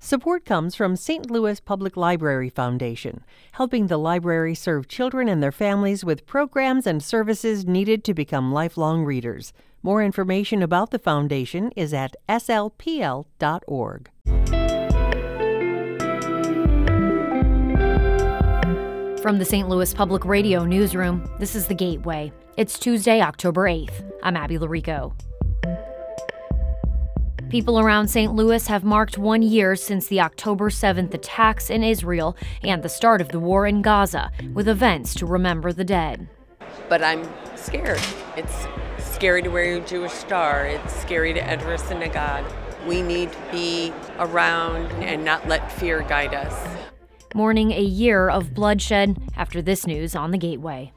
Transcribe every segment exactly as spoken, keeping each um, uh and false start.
Support comes from Saint Louis Public Library Foundation, helping the library serve children and their families with programs and services needed to become lifelong readers. More information about the foundation is at s l p l dot org. From the Saint Louis Public Radio newsroom, this is The Gateway. It's Tuesday, October eighth. I'm Abby Larico. People around Saint Louis have marked one year since the October seventh attacks in Israel and the start of the war in Gaza, with events to remember the dead. But I'm scared. It's scary to wear your Jewish star. It's scary to enter a synagogue. We need to be around and not let fear guide us. Mourning a year of bloodshed after this news on The Gateway.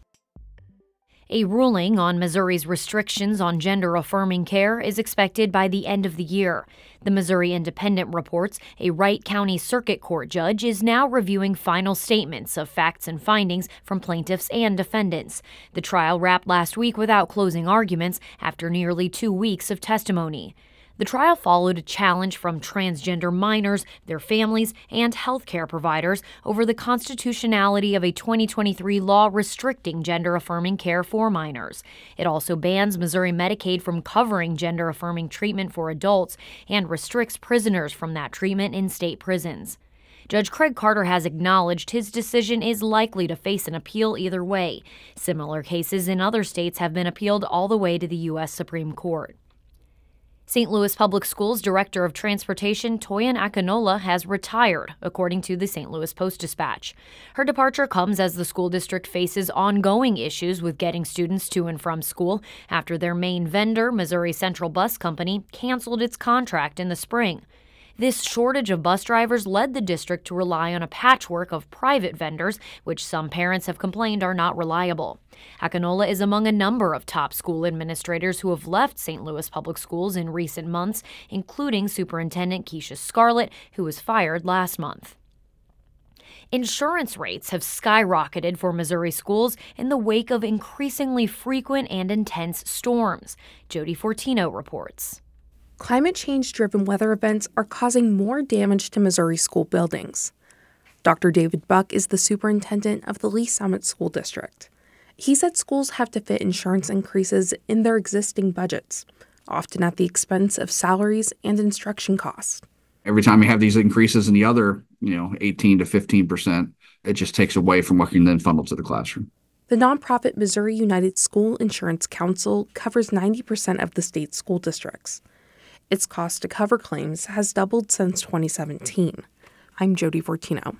A ruling on Missouri's restrictions on gender-affirming care is expected by the end of the year. The Missouri Independent reports a Wright County Circuit Court judge is now reviewing final statements of facts and findings from plaintiffs and defendants. The trial wrapped last week without closing arguments after nearly two weeks of testimony. The trial followed a challenge from transgender minors, their families, and healthcare providers over the constitutionality of a twenty twenty-three law restricting gender-affirming care for minors. It also bans Missouri Medicaid from covering gender-affirming treatment for adults and restricts prisoners from that treatment in state prisons. Judge Craig Carter has acknowledged his decision is likely to face an appeal either way. Similar cases in other states have been appealed all the way to the U S Supreme Court. Saint Louis Public Schools Director of Transportation Toyin Akinola has retired, according to the Saint Louis Post-Dispatch. Her departure comes as the school district faces ongoing issues with getting students to and from school after their main vendor, Missouri Central Bus Company, canceled its contract in the spring. This shortage of bus drivers led the district to rely on a patchwork of private vendors, which some parents have complained are not reliable. Akinola is among a number of top school administrators who have left Saint Louis Public Schools in recent months, including Superintendent Keisha Scarlett, who was fired last month. Insurance rates have skyrocketed for Missouri schools in the wake of increasingly frequent and intense storms. Jody Fortino reports. Climate change-driven weather events are causing more damage to Missouri school buildings. Doctor David Buck is the superintendent of the Lee Summit School District. He said schools have to fit insurance increases in their existing budgets, often at the expense of salaries and instruction costs. Every time you have these increases in the other, you know, eighteen to fifteen percent, it just takes away from what can then funnel to the classroom. The nonprofit Missouri United School Insurance Council covers ninety percent of the state's school districts. Its cost to cover claims has doubled since twenty seventeen. I'm Jody Fortino.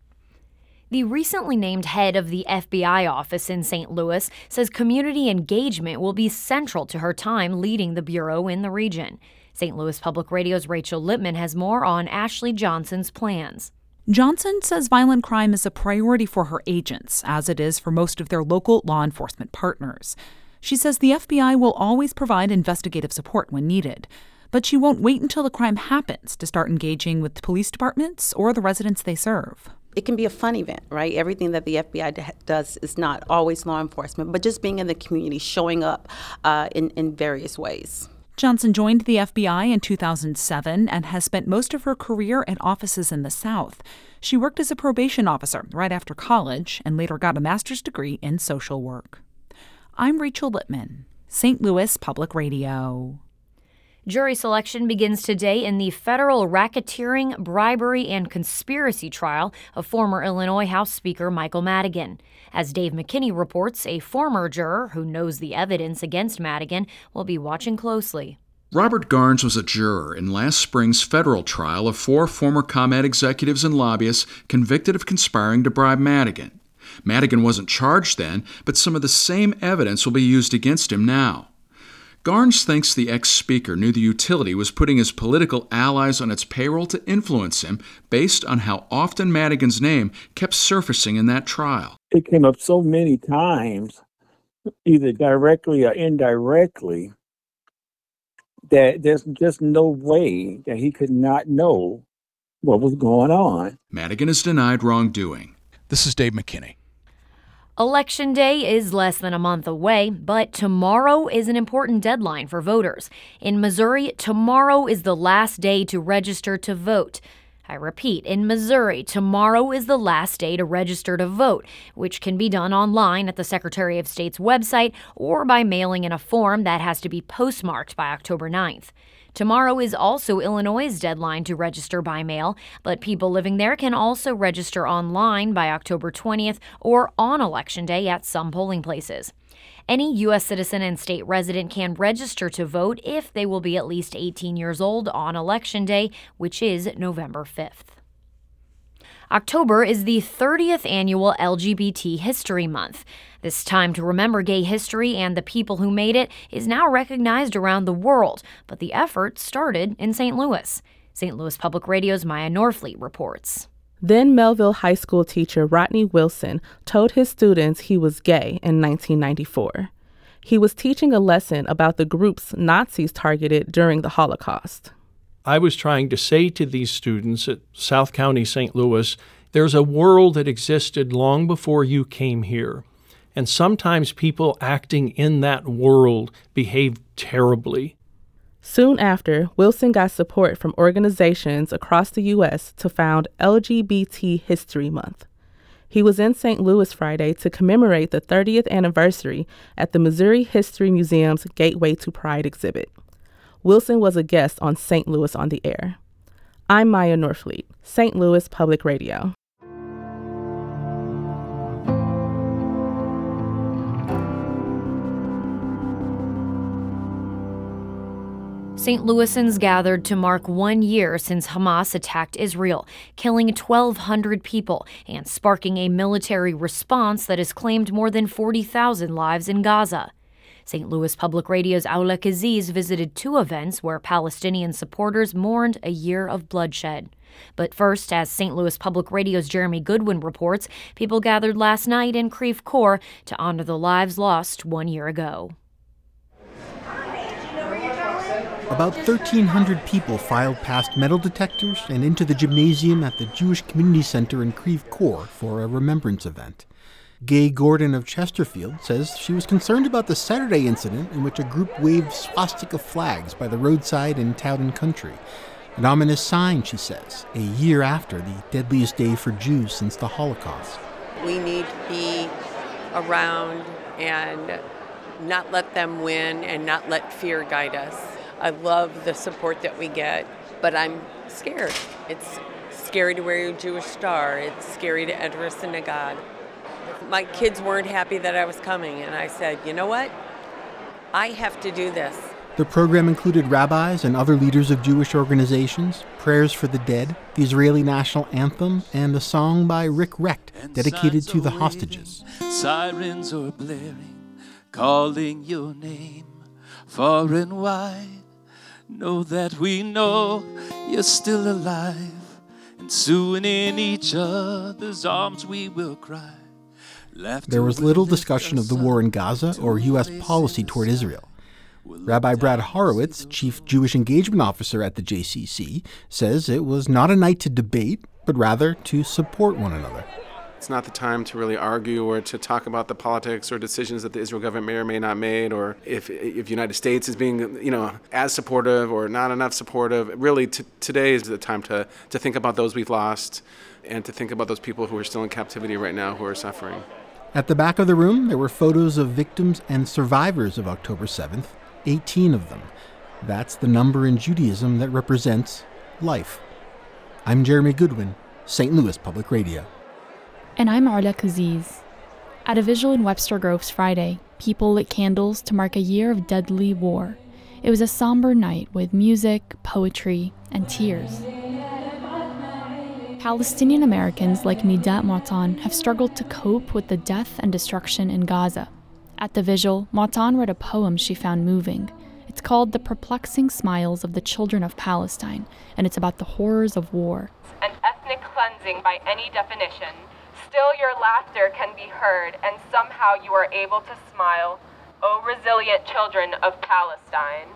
The recently named head of the F B I office in Saint Louis says community engagement will be central to her time leading the bureau in the region. Saint Louis Public Radio's Rachel Lippman has more on Ashley Johnson's plans. Johnson says violent crime is a priority for her agents, as it is for most of their local law enforcement partners. She says the F B I will always provide investigative support when needed, but she won't wait until the crime happens to start engaging with police departments or the residents they serve. It can be a fun event, right? Everything that the F B I d- does is not always law enforcement, but just being in the community, showing up uh, in, in various ways. Johnson joined the F B I in two thousand seven and has spent most of her career at offices in the South. She worked as a probation officer right after college and later got a master's degree in social work. I'm Rachel Lippman, Saint Louis Public Radio. Jury selection begins today in the federal racketeering, bribery, and conspiracy trial of former Illinois House Speaker Michael Madigan. As Dave McKinney reports, a former juror who knows the evidence against Madigan will be watching closely. Robert Garnes was a juror in last spring's federal trial of four former ComEd executives and lobbyists convicted of conspiring to bribe Madigan. Madigan wasn't charged then, but some of the same evidence will be used against him now. Garnes thinks the ex-speaker knew the utility was putting his political allies on its payroll to influence him based on how often Madigan's name kept surfacing in that trial. It came up so many times, either directly or indirectly, that there's just no way that he could not know what was going on. Madigan has denied wrongdoing. This is Dave McKinney. Election Day is less than a month away, but tomorrow is an important deadline for voters. In Missouri, tomorrow is the last day to register to vote. I repeat, in Missouri, tomorrow is the last day to register to vote, which can be done online at the Secretary of State's website or by mailing in a form that has to be postmarked by October ninth. Tomorrow is also Illinois' deadline to register by mail, but people living there can also register online by October twentieth or on Election Day at some polling places. Any U S citizen and state resident can register to vote if they will be at least eighteen years old on Election Day, which is November fifth. October is the thirtieth annual L G B T History Month. This time to remember gay history and the people who made it is now recognized around the world, but the effort started in Saint Louis. Saint Louis Public Radio's Maya Norfleet reports. Then Melville High School teacher Rodney Wilson told his students he was gay in nineteen ninety-four. He was teaching a lesson about the groups Nazis targeted during the Holocaust. I was trying to say to these students at South County, Saint Louis, there's a world that existed long before you came here. And sometimes people acting in that world behave terribly. Soon after, Wilson got support from organizations across the U S to found L G B T History Month. He was in Saint Louis Friday to commemorate the thirtieth anniversary at the Missouri History Museum's Gateway to Pride exhibit. Wilson was a guest on Saint Louis on the Air. I'm Maya Norfleet, Saint Louis Public Radio. Saint Louisans gathered to mark one year since Hamas attacked Israel, killing twelve hundred people and sparking a military response that has claimed more than forty thousand lives in Gaza. Saint Louis Public Radio's Aula Kaziz visited two events where Palestinian supporters mourned a year of bloodshed. But first, as Saint Louis Public Radio's Jeremy Goodwin reports, people gathered last night in Creve Coeur to honor the lives lost one year ago. About thirteen hundred people filed past metal detectors and into the gymnasium at the Jewish Community Center in Creve Coeur for a remembrance event. Gay Gordon of Chesterfield says she was concerned about the Saturday incident in which a group waved swastika flags by the roadside in Town and Country. An ominous sign, she says, a year after the deadliest day for Jews since the Holocaust. We need to be around and not let them win and not let fear guide us. I love the support that we get, but I'm scared. It's scary to wear your Jewish star. It's scary to enter a synagogue. My kids weren't happy that I was coming, and I said, you know what? I have to do this. The program included rabbis and other leaders of Jewish organizations, prayers for the dead, the Israeli national anthem, and a song by Rick Recht dedicated to the hostages. Sirens are blaring, calling your name far and wide. Know that we know you're still alive, and soon in each other's arms we will cry. There was little discussion of the war in Gaza or U S policy toward Israel. Rabbi Brad Horowitz, Chief Jewish Engagement Officer at the J C C, says it was not a night to debate, but rather to support one another. It's not the time to really argue or to talk about the politics or decisions that the Israel government may or may not made, or if if the United States is being, you know, as supportive or not enough supportive. Really, t- today is the time to, to think about those we've lost and to think about those people who are still in captivity right now who are suffering. At the back of the room, there were photos of victims and survivors of October seventh, eighteen of them. That's the number in Judaism that represents life. I'm Jeremy Goodwin, Saint Louis Public Radio. And I'm Aula Kaziz. At a vigil in Webster Groves Friday, people lit candles to mark a year of deadly war. It was a somber night with music, poetry, and tears. Palestinian Americans like Nidat Matan have struggled to cope with the death and destruction in Gaza. At the vigil, Matan read a poem she found moving. It's called The Perplexing Smiles of the Children of Palestine, and it's about the horrors of war. An ethnic cleansing by any definition. Still your laughter can be heard, and somehow you are able to smile. O resilient children of Palestine.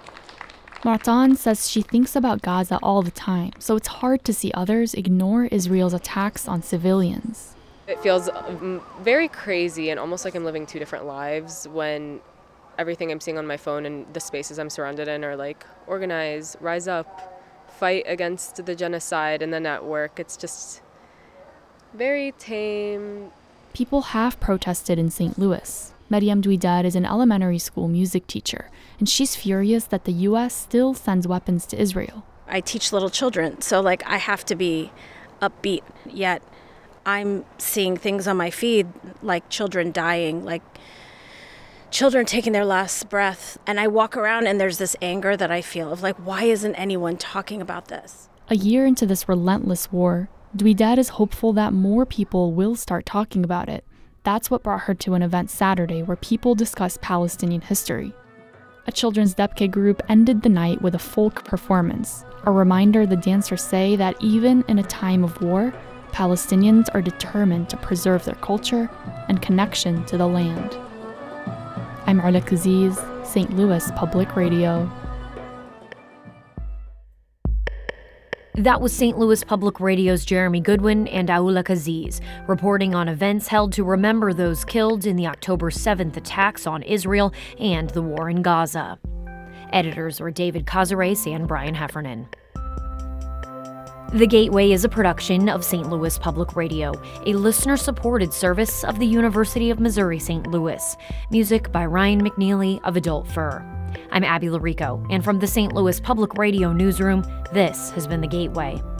Martan says she thinks about Gaza all the time, so it's hard to see others ignore Israel's attacks on civilians. It feels very crazy and almost like I'm living two different lives when everything I'm seeing on my phone and the spaces I'm surrounded in are like, organize, rise up, fight against the genocide, and then at work, it's just very tame. People have protested in Saint Louis. Mariam Duidad is an elementary school music teacher, and she's furious that the U S still sends weapons to Israel. I teach little children, so like I have to be upbeat, yet I'm seeing things on my feed like children dying, like children taking their last breath. And I walk around and there's this anger that I feel of like, why isn't anyone talking about this? A year into this relentless war, Duidad is hopeful that more people will start talking about it. That's what brought her to an event Saturday where people discuss Palestinian history. A children's Debke group ended the night with a folk performance, a reminder the dancers say that even in a time of war, Palestinians are determined to preserve their culture and connection to the land. I'm Arla Kaziz, Saint Louis Public Radio. That was Saint Louis Public Radio's Jeremy Goodwin and Aula Kaziz, reporting on events held to remember those killed in the October seventh attacks on Israel and the war in Gaza. Editors were David Cazares and Brian Heffernan. The Gateway is a production of Saint Louis Public Radio, a listener-supported service of the University of Missouri-Saint Louis. Music by Ryan McNeely of Adult Fur. I'm Abby Larico, and from the Saint Louis Public Radio newsroom, this has been The Gateway.